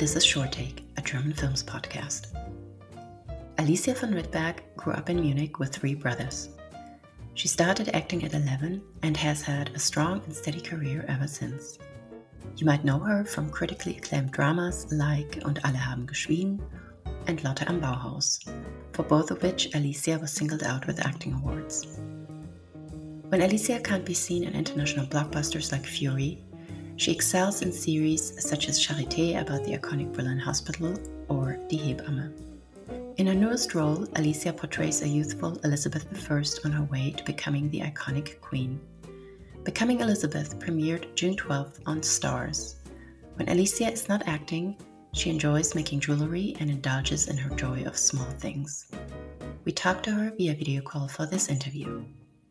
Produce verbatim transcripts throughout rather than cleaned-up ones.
This is Short Take, a German films podcast. Alicia von Rittberg grew up in Munich with three brothers. She started acting at eleven and has had a strong and steady career ever since. You might know her from critically acclaimed dramas like Und alle haben geschwiegen and Lotte am Bauhaus, for both of which Alicia was singled out with acting awards. When Alicia can't be seen in international blockbusters like Fury, she excels in series such as Charité about the iconic Berlin hospital or Die Hebamme. In her newest role, Alicia portrays a youthful Elizabeth the First on her way to becoming the iconic queen. Becoming Elizabeth premiered June twelfth on Stars. When Alicia is not acting, she enjoys making jewelry and indulges in her joy of small things. We talked to her via video call for this interview.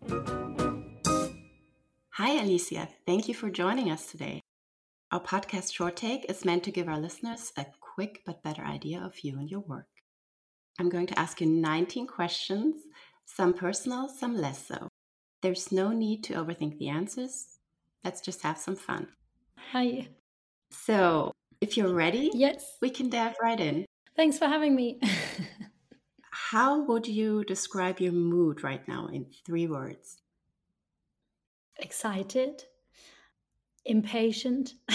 Hi Alicia, thank you for joining us today. Our podcast Short Take is meant to give our listeners a quick but better idea of you and your work. I'm going to ask you nineteen questions, some personal, some less so. There's no need to overthink the answers. Let's just have some fun. Hi. So, if you're ready, yes, we can dive right in. Thanks for having me. How would you describe your mood right now in three words? Excited, impatient,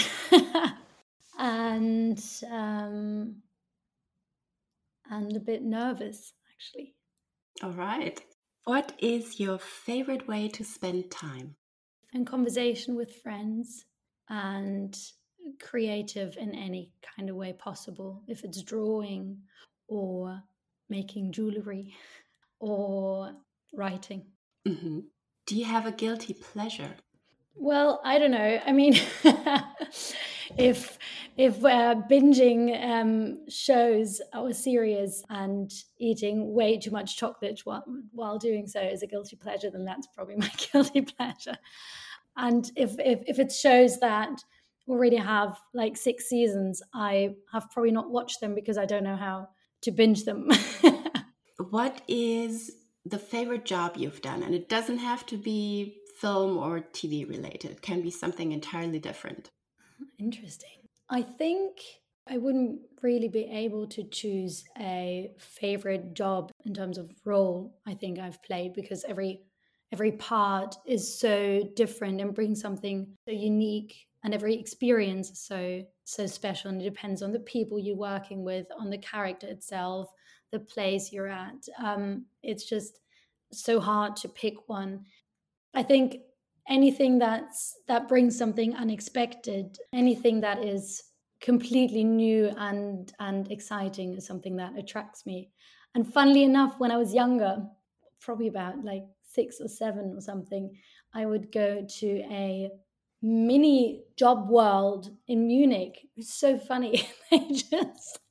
and um, and a bit nervous, actually. All right. What is your favorite way to spend time? In conversation with friends and creative in any kind of way possible. If it's drawing or making jewelry or writing. Mm-hmm. Do you have a guilty pleasure? Well, I don't know. I mean, if if uh, binging um, shows or series and eating way too much chocolate while, while doing so is a guilty pleasure, then that's probably my guilty pleasure. And if, if if it shows that already have like six seasons, I have probably not watched them because I don't know how to binge them. What is the favorite job you've done? And it doesn't have to be film or T V related. It can be something entirely different. Interesting. I think I wouldn't really be able to choose a favorite job in terms of role I think I've played, because every every part is so different and brings something so unique, and every experience is so so special, and it depends on the people you're working with, on the character itself, the place you're at. Um, it's just so hard to pick one. I think anything that's that brings something unexpected, anything that is completely new and and exciting is something that attracts me. And funnily enough, when I was younger, probably about like six or seven or something, I would go to a mini job world in Munich. It was so funny. They just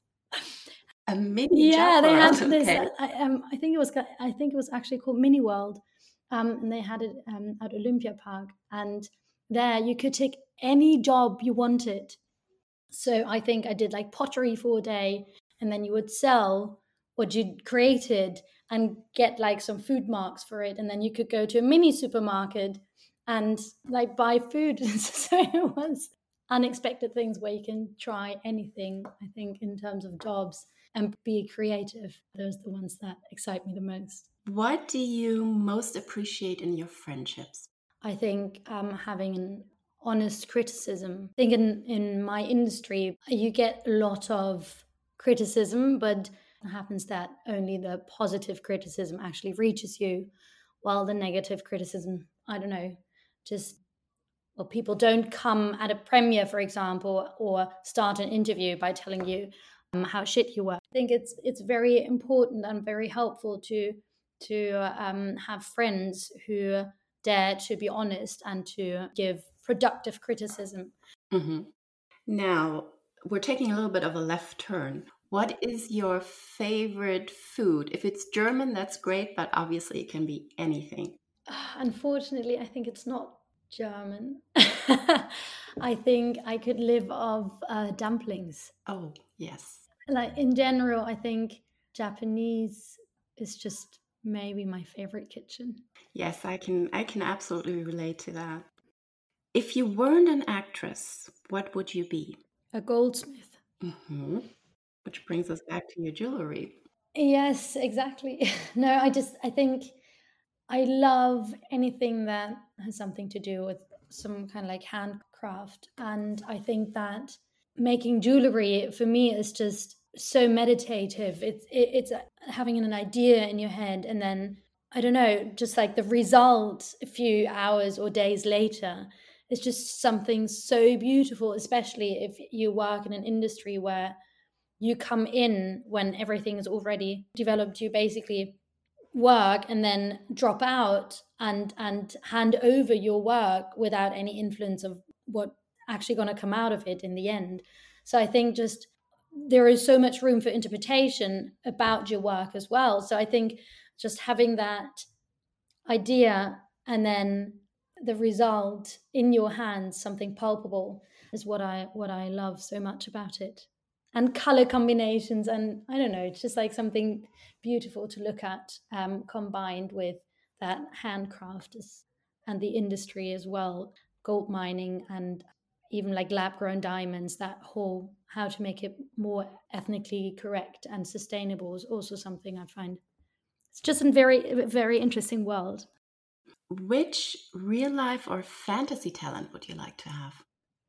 a mini yeah, job they world. had this. Okay. I, um, I think it was. I think it was actually called Mini World, um, and they had it um, at Olympia Park. And there, you could take any job you wanted. So I think I did like pottery for a day, and then you would sell what you'd created and get like some food marks for it, and then you could go to a mini supermarket and like buy food. So it was unexpected things where you can try anything, I think, in terms of jobs and be creative. Those are the ones that excite me the most. What do you most appreciate in your friendships? I think um, having an honest criticism. I think in, in my industry, you get a lot of criticism, but it happens that only the positive criticism actually reaches you, while the negative criticism, I don't know, just, well, people don't come at a premiere, for example, or start an interview by telling you um, how shit you were. I think it's it's very important and very helpful to to um, have friends who dare to be honest and to give productive criticism. Mm-hmm. Now, we're taking a little bit of a left turn. What is your favorite food? If it's German, that's great, but obviously it can be anything. Unfortunately, I think it's not German. I think I could live off uh, dumplings. Oh, yes. Like in general, I think Japanese is just maybe my favorite kitchen. Yes, I can I can absolutely relate to that. If you weren't an actress, what would you be? A goldsmith. Hmm. Which brings us back to your jewelry. Yes, exactly. No, I just, I think I love anything that has something to do with some kind of like handcraft. And I think that making jewelry for me is just so meditative. It's it, it's having an idea in your head, and then I don't know, just like the result a few hours or days later is just something so beautiful, especially if you work in an industry where you come in when everything is already developed. You basically work and then drop out and and hand over your work without any influence of what actually going to come out of it in the end. So I think just there is so much room for interpretation about your work as well. So I think just having that idea and then the result in your hands, something palpable, is what I what I love so much about it. And color combinations, and I don't know, it's just like something beautiful to look at, um, combined with that handcraft is, and the industry as well, gold mining and even like lab grown diamonds. That whole how to make it more ethnically correct and sustainable is also something I find it's just a very, very interesting world. Which real life or fantasy talent would you like to have?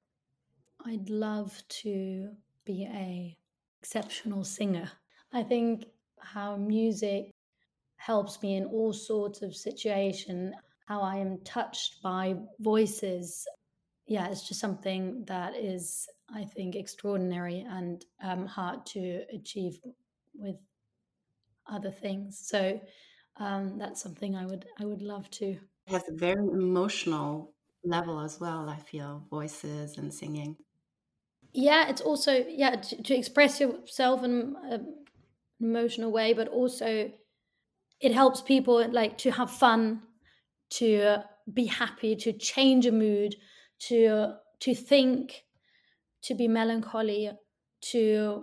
I'd love to be a exceptional singer. I think how music helps me in all sorts of situations, how I am touched by voices. Yeah, it's just something that is, I think, extraordinary and um, hard to achieve with other things. So um, that's something I would I would love to. It has a very emotional level as well, I feel, voices and singing. Yeah, it's also yeah to, to express yourself in an emotional way, but also it helps people like to have fun, to be happy, to change a mood, to to think, to be melancholy, to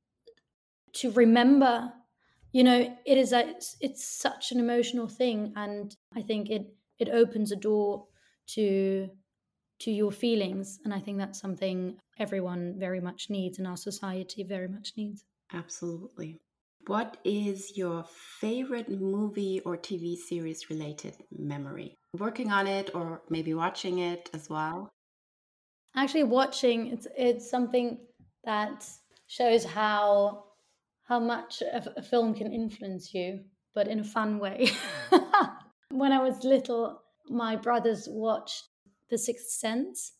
to remember. You know, it is a it's, it's such an emotional thing, and I think it it opens a door to to your feelings, and I think that's something everyone very much needs, and our society very much needs. Absolutely. What is your favorite movie or T V series related memory? Working on it or maybe watching it as well? Actually, watching it's it's something that shows how how much a, a film can influence you, but in a fun way. When I was little, my brothers watched The Sixth Sense,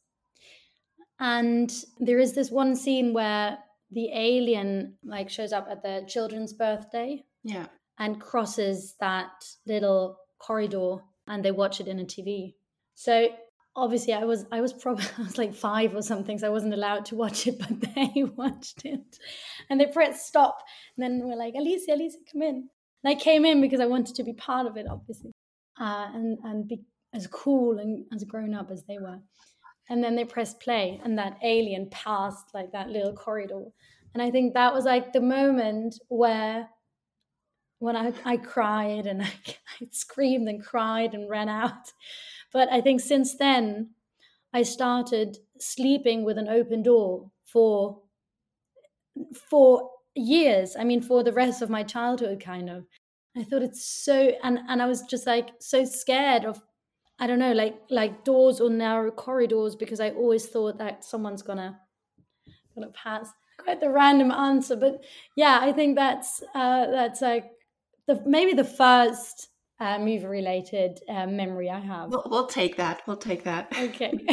and there is this one scene where the alien like shows up at the children's birthday Yeah. and crosses that little corridor, and they watch it in a T V. So obviously I was I was probably I was like five or something, so I wasn't allowed to watch it, but they watched it. And they pressed stop. And then we're like, Alicia, Alicia, come in. And I came in because I wanted to be part of it, obviously. Uh, and and be as cool and as grown up as they were. And then they pressed play, and that alien passed like that little corridor. And I think that was like the moment where when I, I cried and I, I screamed and cried and ran out. But I think since then, I started sleeping with an open door for for years. I mean, for the rest of my childhood, kind of. I thought it's so, and and I was just like so scared of, I don't know, like like doors or narrow corridors, because I always thought that someone's gonna gonna pass. Quite the random answer, but yeah, I think that's uh, that's like the maybe the first uh, movie related uh, memory I have. We'll, we'll take that. We'll take that. Okay.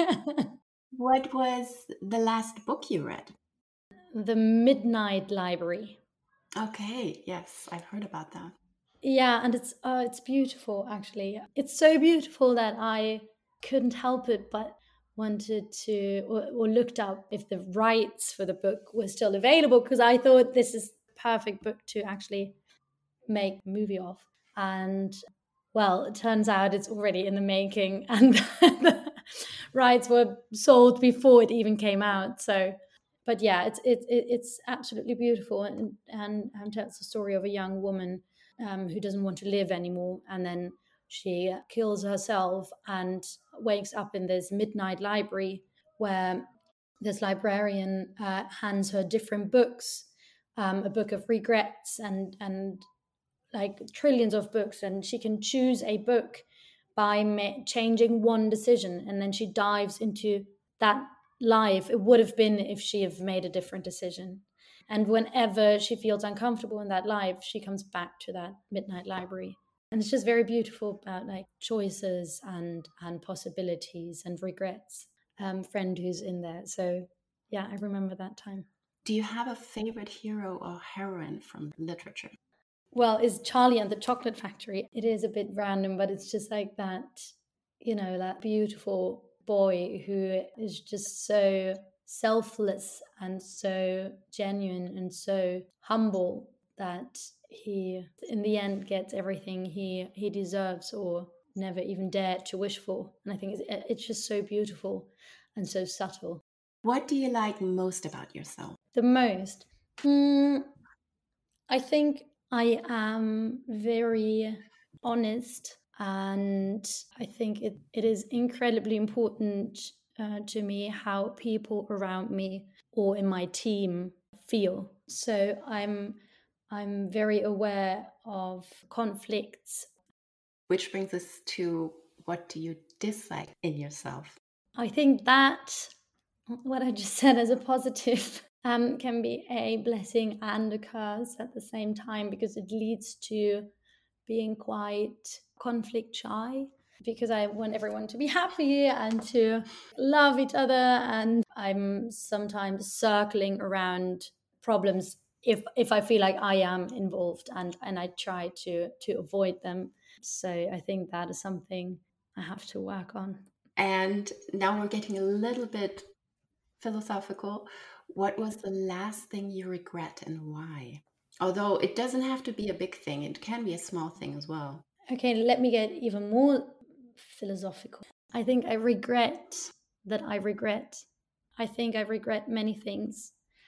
What was the last book you read? The Midnight Library. Okay, yes, I've heard about that. Yeah, and it's uh, it's beautiful actually. It's so beautiful that I couldn't help it but wanted to or, or looked up if the rights for the book were still available, because I thought this is the perfect book to actually make a movie of. And well, it turns out it's already in the making, and the rights were sold before it even came out. So, but yeah, it's it, it it's absolutely beautiful, and and, and tells the story of a young woman um, who doesn't want to live anymore, and then she kills herself and wakes up in this midnight library where this librarian uh, hands her different books, um, a book of regrets and and like trillions of books, and she can choose a book by ma- changing one decision, and then she dives into that life it would have been if she have made a different decision. And whenever she feels uncomfortable in that life, she comes back to that midnight library. And it's just very beautiful about like choices and and possibilities and regrets. Um, friend who's in there. So yeah, I remember that time. Do you have a favorite hero or heroine from literature? Well, is Charlie and the Chocolate Factory. It is a bit random, but it's just like that, you know, that beautiful boy who is just so selfless and so genuine and so humble that he, in the end, gets everything he, he deserves or never even dared to wish for. And I think it's, it's just so beautiful and so subtle. What do you like most about yourself? The most? Mm, I think I am very honest, and I think it, it is incredibly important uh, to me how people around me or in my team feel. So I'm I'm very aware of conflicts. Which brings us to, what do you dislike in yourself? I think that what I just said as a positive um, can be a blessing and a curse at the same time, because it leads to being quite conflict shy, because I want everyone to be happy and to love each other, and I'm sometimes circling around problems if if I feel like I am involved, and and I try to to avoid them. So I think that is something I have to work on. And now we're getting a little bit philosophical. What was the last thing you regret and why? Although it doesn't have to be a big thing, it can be a small thing as well. Okay, let me get even more philosophical. I think I regret that I regret. I think I regret many things.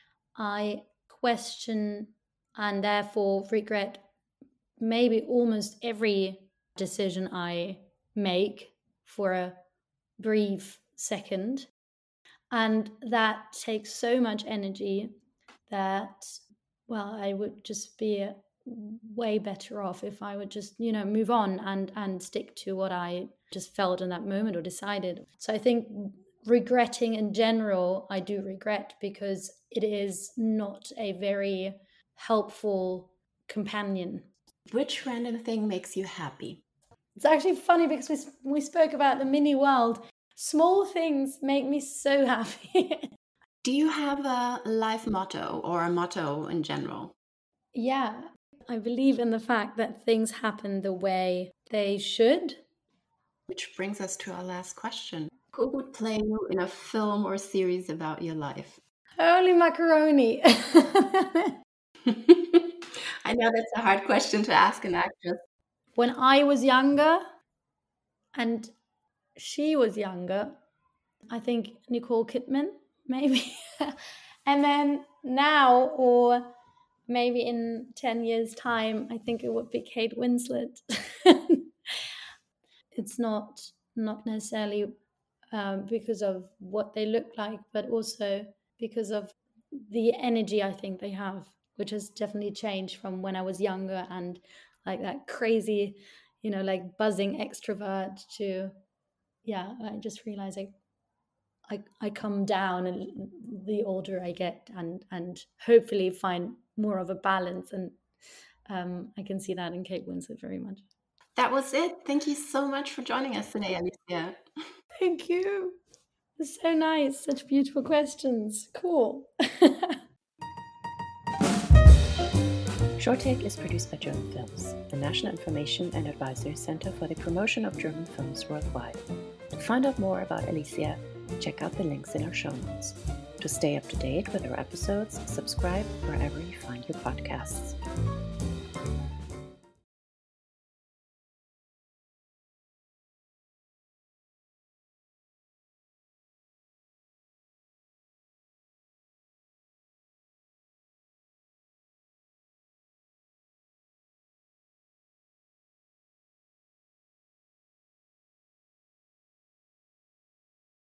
I question and therefore regret maybe almost every decision I make for a brief second. And that takes so much energy that, well, I would just be way better off if I would just, you know, move on and, and stick to what I just felt in that moment or decided. So I think regretting in general, I do regret, because it is not a very helpful companion. Which random thing makes you happy? It's actually funny because we, we spoke about the mini world. Small things make me so happy. Do you have a life motto or a motto in general? Yeah, I believe in the fact that things happen the way they should. Which brings us to our last question. Who would play you in a film or series about your life? Holy macaroni. I know that's a hard question to ask an actress. When I was younger and she was younger, I think Nicole Kidman, maybe. And then now, or maybe in ten years' time, I think it would be Kate Winslet. It's not not necessarily um, because of what they look like, but also because of the energy I think they have, which has definitely changed from when I was younger and like that crazy, you know, like buzzing extrovert to, yeah, I just realized I, I, I come down and the older I get, and, and hopefully find more of a balance. And um, I can see that in Kate Winslet very much. That was it. Thank you so much for joining us today, Alicia. Thank you. It's so nice. Such beautiful questions. Cool. Short Take is produced by German Films, the National Information and Advisory Center for the Promotion of German Films Worldwide. To find out more about Alicia, check out the links in our show notes. To stay up to date with our episodes, subscribe wherever you find your podcasts.